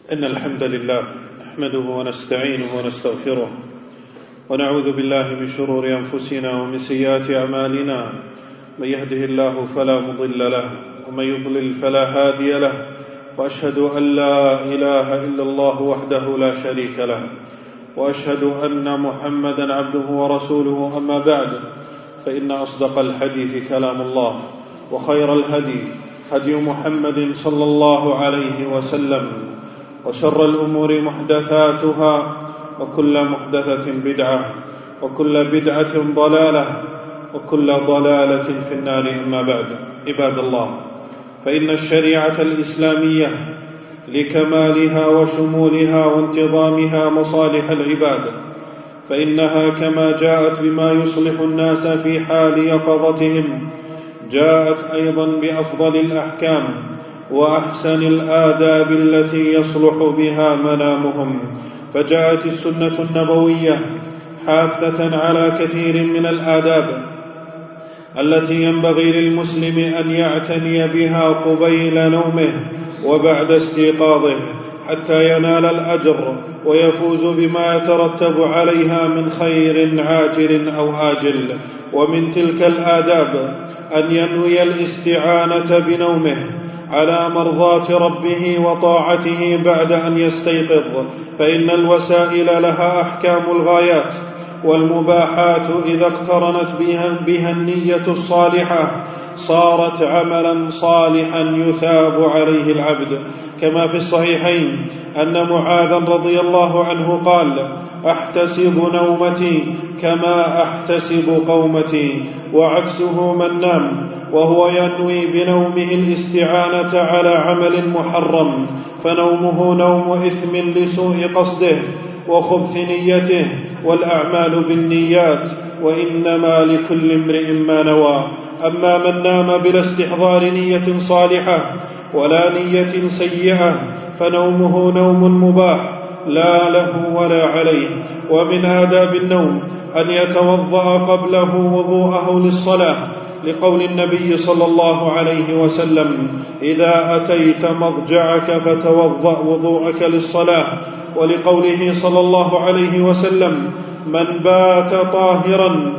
إن الحمد لله نحمده ونستعينه ونستغفره ونعوذ بالله من شرور أنفسنا ومن سيئات أعمالنا. من يهده الله فلا مضل له ومن يضلل فلا هادي له، وأشهد أن لا إله إلا الله وحده لا شريك له، وأشهد أن محمدا عبده ورسوله. أما بعد، فإن أصدق الحديث كلام الله، وخير الهدي هدي محمد صلى الله عليه وسلم، وشر الأمور محدثاتها، وكل محدثة بدعة، وكل بدعة ضلالة، وكل ضلالة في النار. أما بعد، عباد الله، فإن الشريعة الإسلامية لكمالها وشمولها وانتظامها مصالح العباد، فإنها كما جاءت بما يصلح الناس في حال يقظتهم، جاءت أيضا بأفضل الأحكام وأحسن الآداب التي يصلح بها منامهم. فجاءت السنة النبوية حاثة على كثير من الآداب التي ينبغي للمسلم أن يعتني بها قبيل نومه وبعد استيقاظه، حتى ينال الأجر ويفوز بما يترتب عليها من خير عاجل أو آجل. ومن تلك الآداب أن ينوي الاستعانة بنومه على مرضاة ربه وطاعته بعد أن يستيقظ، فإن الوسائل لها أحكام الغايات، والمباحات إذا اقترنت بها النية الصالحة صارت عملا صالحا يثاب عليه العبد. كما في الصحيحين أن معاذا رضي الله عنه قال: أحتسب نومتي كما أحتسب قومتي. وعكسه من نام وهو ينوي بنومه الاستعانة على عمل محرم، فنومه نوم إثم لسوء قصده وخبث نيته، والأعمال بالنيات، وإنما لكل امرئ ما نوى. أما من نام بلا استحضار نية صالحة ولا نية سيئة فنومه نوم مباح لا له ولا عليه. ومن آداب النوم أن يتوضأ قبله وضوءه للصلاة، لقول النبي صلى الله عليه وسلم: إذا أتيت مضجعك فتوضأ وضوءك للصلاة. ولقوله صلى الله عليه وسلم: من بات طاهرا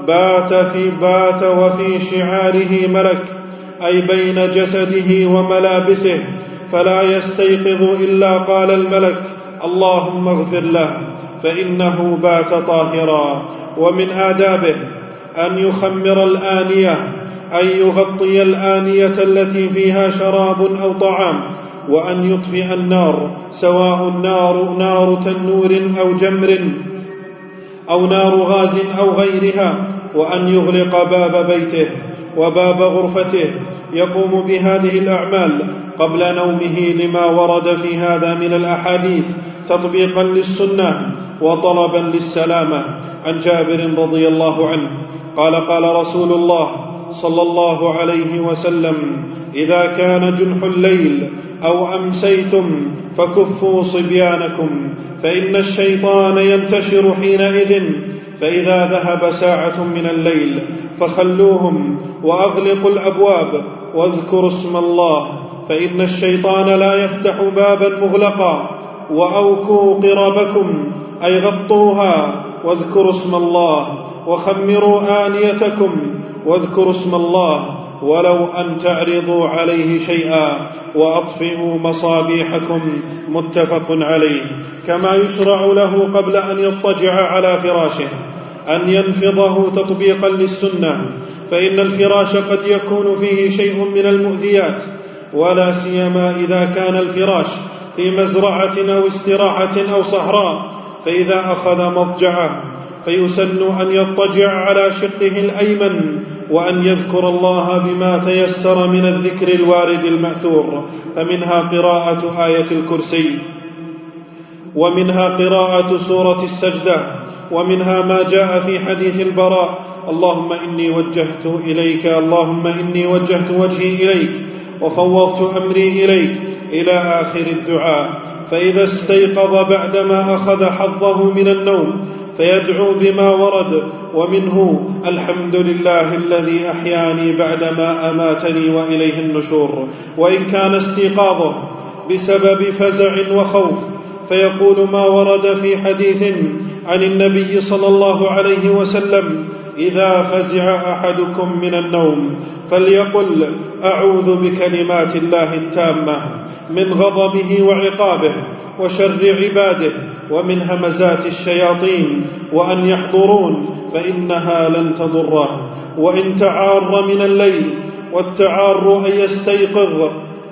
بات وفي شعاره ملك، أي بين جسده وملابسه، فلا يستيقظ إلا قال الملك: اللهم اغفر له، فإنه بات طاهرا. ومن آدابه أن يخمر الآنية، أن يغطي الآنية التي فيها شراب أو طعام، وأن يطفئ النار، سواء نار تنور أو جمر أو نار غاز أو غيرها، وأن يغلق باب بيته وباب غرفته. يقوم بهذه الأعمال قبل نومه لما ورد في هذا من الأحاديث تطبيقا للسنة وطلبا للسلامة. عن جابر رضي الله عنه قال: قال رسول الله صلى الله عليه وسلم: إذا كان جنح الليل أو أمسيتم فكفوا صبيانكم، فإن الشيطان ينتشر حينئذ، فإذا ذهب ساعة من الليل فخلوهم وأغلقوا الأبواب واذكروا اسم الله، فإن الشيطان لا يفتح بابا مغلقا. وأوكوا قربكم، أي غطوها واذكروا اسم الله، وخمروا آنيتكم واذكروا اسم الله، ولو أن تعرضوا عليه شيئا، وأطفئوا مصابيحكم. متفق عليه. كما يشرع له قبل أن يضطجع على فراشه أن ينفضه تطبيقا للسنة، فإن الفراش قد يكون فيه شيء من المؤذيات، ولا سيما إذا كان الفراش في مزرعة أو استراحة أو صحراء، فإذا أخذ مضجعه فيسن أن يضطجع على شقه الأيمن، وأن يذكر الله بما تيسر من الذكر الوارد المأثور، فمنها قراءة آية الكرسي، ومنها قراءة سورة السجدة، ومنها ما جاء في حديث البراء: اللهم إني وجهت وجهي إليك وفوضت أمري إليك، إلى آخر الدعاء. فإذا استيقظ بعدما أخذ حظه من النوم فيدعو بما ورد، ومنه: الحمد لله الذي أحياني بعدما أماتني وإليه النشور. وإن كان استيقاظه بسبب فزع وخوف، فيقول ما ورد في حديث عن النبي صلى الله عليه وسلم: إذا فزع أحدكم من النوم فليقل: أعوذ بكلمات الله التامة من غضبه وعقابه وشر عباده ومن همزات الشياطين وأن يحضرون، فإنها لن تضره. وإن تعار من الليل، والتعار أن يستيقظ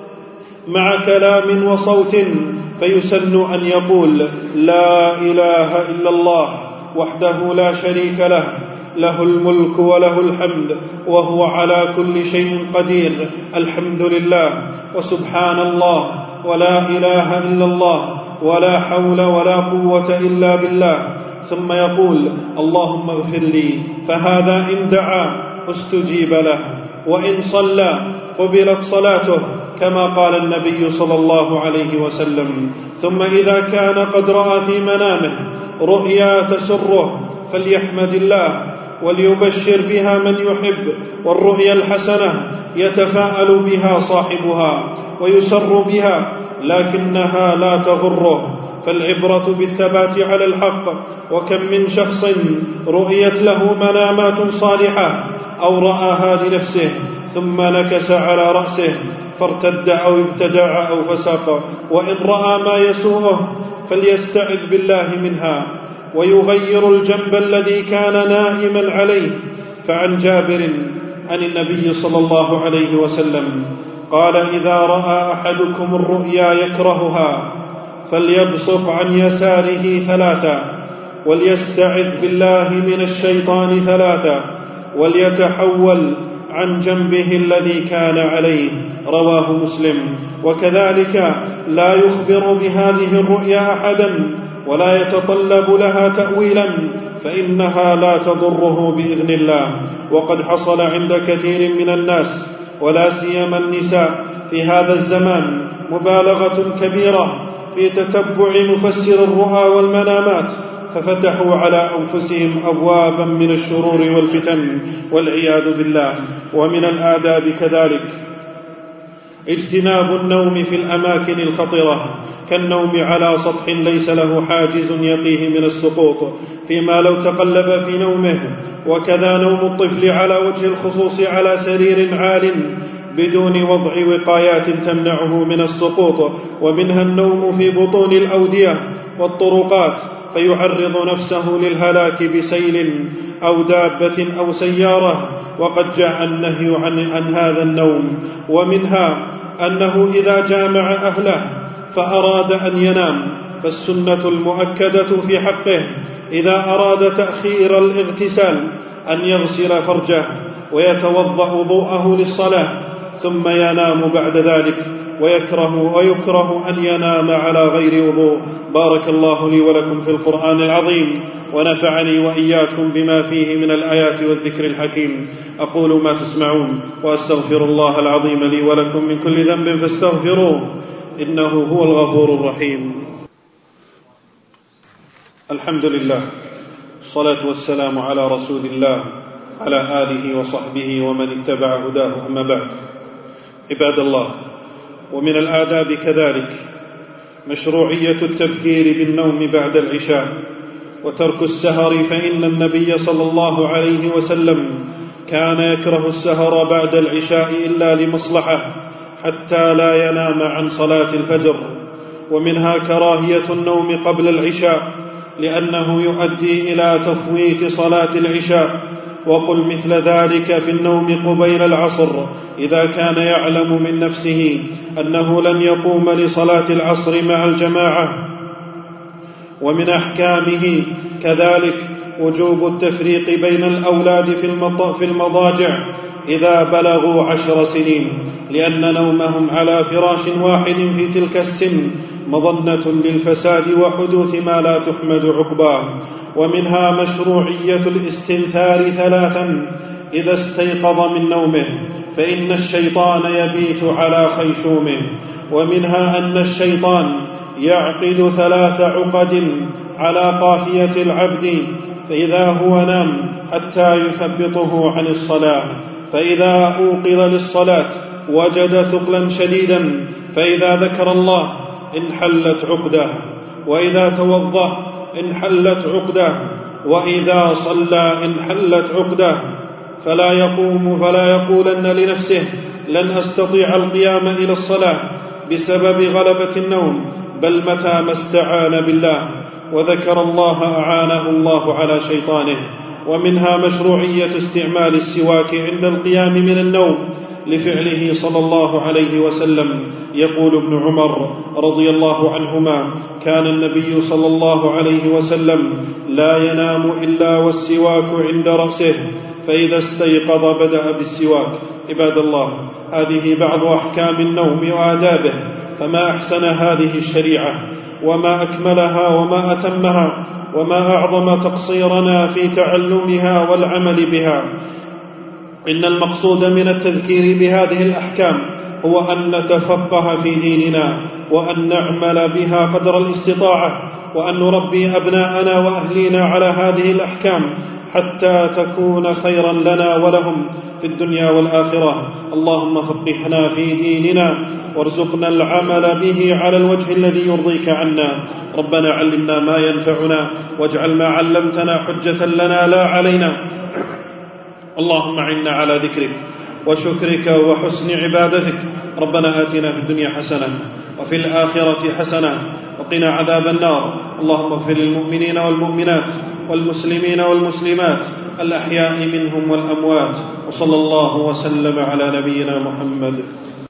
مع كلام وصوت، فيسن أن يقول: لا إله إلا الله وحده لا شريك له، له الملك وله الحمد وهو على كل شيء قدير، الحمد لله وسبحان الله ولا إله إلا الله ولا حول ولا قوة إلا بالله. ثم يقول: اللهم اغفر لي، فهذا إن دعا استجيب له، وإن صلى قبلت صلاته، كما قال النبي صلى الله عليه وسلم. ثم إذا كان قد رأى في منامه رؤيا تسره فليحمد الله وليبشر بها من يحب، والرؤيا الحسنة يتفاءل بها صاحبها ويسر بها، لكنها لا تغره، فالعبرة بالثبات على الحق. وكم من شخص رؤيت له منامات صالحة أو رآها لنفسه ثم نكس على رأسه فارتد أو ابتدع أو فسق. وإن رأى ما يسوءه فليستعذ بالله منها ويغير الجنب الذي كان نائما عليه. فعن جابر عن النبي صلى الله عليه وسلم قال: إذا رأى أحدكم الرؤيا يكرهها فليبصق عن يساره 3، وليستعذ بالله من الشيطان 3، وليتحول عن جنبه الذي كان عليه. رواه مسلم. وكذلك لا يخبر بهذه الرؤيا أحدا ولا يتطلب لها تأويلا، فإنها لا تضره بإذن الله. وقد حصل عند كثير من الناس ولا سيما النساء في هذا الزمان مبالغة كبيرة في تتبع مفسر الرؤى والمنامات، ففتحوا على أنفسهم أبوابا من الشرور والفتن والعياذ بالله. ومن الآداب كذلك اجتناب النوم في الأماكن الخطرة، كالنوم على سطح ليس له حاجز يقيه من السقوط، فيما لو تقلب في نومه. وكذا نوم الطفل على وجه الخصوص على سرير عال بدون وضع وقايات تمنعه من السقوط. ومنها النوم في بطون الأودية والطرقات، فيعرض نفسه للهلاك بسيل أو دابة أو سيارة، وقد جاء النهي عن هذا النوم. ومنها أنه إذا جامع أهله فأراد أن ينام، فالسنة المؤكدة في حقه إذا أراد تأخير الاغتسال أن يغسل فرجه ويتوضأ وضوءه للصلاة ثم ينام بعد ذلك، ويكره أن ينام على غير وضوء. بارك الله لي ولكم في القرآن العظيم، ونفعني وإياكم بما فيه من الآيات والذكر الحكيم. أقول ما تسمعون، وأستغفر الله العظيم لي ولكم من كل ذنب فاستغفروه، إنه هو الغفور الرحيم. الحمد لله، الصلاة والسلام على رسول الله على آله وصحبه ومن اتبع هداه. أما بعد، عباد الله، ومن الآداب كذلك مشروعية التبكير بالنوم بعد العشاء وترك السهر، فإن النبي صلى الله عليه وسلم كان يكره السهر بعد العشاء إلا لمصلحة حتى لا ينام عن صلاة الفجر. ومنها كراهية النوم قبل العشاء لأنه يؤدي إلى تفويت صلاة العشاء. وقل مثل ذلك في النوم قبيل العصر إذا كان يعلم من نفسه أنه لن يقوم لصلاة العصر مع الجماعة. ومن أحكامه كذلك وجوب التفريق بين الأولاد في المضاجع إذا بلغوا 10 سنين، لأن نومهم على فراش واحد في تلك السن مظنة للفساد وحدوث ما لا تحمد عقباه. ومنها مشروعية الاستنثار 3 إذا استيقظ من نومه، فإن الشيطان يبيت على خيشومه. ومنها أن الشيطان يعقد 3 عقد على قافية العبد فإذا هو نام حتى يثبطه عن الصلاة، فإذا أوقظ للصلاة وجد ثقلا شديدا، فإذا ذكر الله انحلت عقده، وإذا توضأ انحلت عقده، وإذا صلى انحلت عقده، فلا يقوم فلا يقولن لنفسه لن أستطيع القيام إلى الصلاة بسبب غلبة النوم، بل متى ما استعان بالله وذكر الله أعانه الله على شيطانه. ومنها مشروعية استعمال السواك عند القيام من النوم لفعله صلى الله عليه وسلم. يقول ابن عمر رضي الله عنهما: كان النبي صلى الله عليه وسلم لا ينام إلا والسواك عند رأسه، فإذا استيقظ بدأ بالسواك. عباد الله، هذه بعض أحكام النوم وآدابه، فما أحسن هذه الشريعة، وما أكملها، وما أتمها، وما أعظم تقصيرنا في تعلمها والعمل بها. إن المقصود من التذكير بهذه الأحكام هو أن نتفقه في ديننا، وأن نعمل بها قدر الاستطاعة، وأن نربي أبناءنا وأهلينا على هذه الأحكام حتى تكون خيرا لنا ولهم في الدنيا والآخرة. اللهم فقهنا في ديننا وارزقنا العمل به على الوجه الذي يرضيك عنا. ربنا علمنا ما ينفعنا، واجعل ما علمتنا حجة لنا لا علينا. اللهم أعنا على ذكرك وشكرك وحسن عبادتك. ربنا آتنا في الدنيا حسنة وفي الآخرة حسنة وقنا عذاب النار. اللهم اغفر للمؤمنين والمؤمنات والمسلمين والمسلمات الأحياء منهم والأموات، وصلى الله وسلم على نبينا محمد.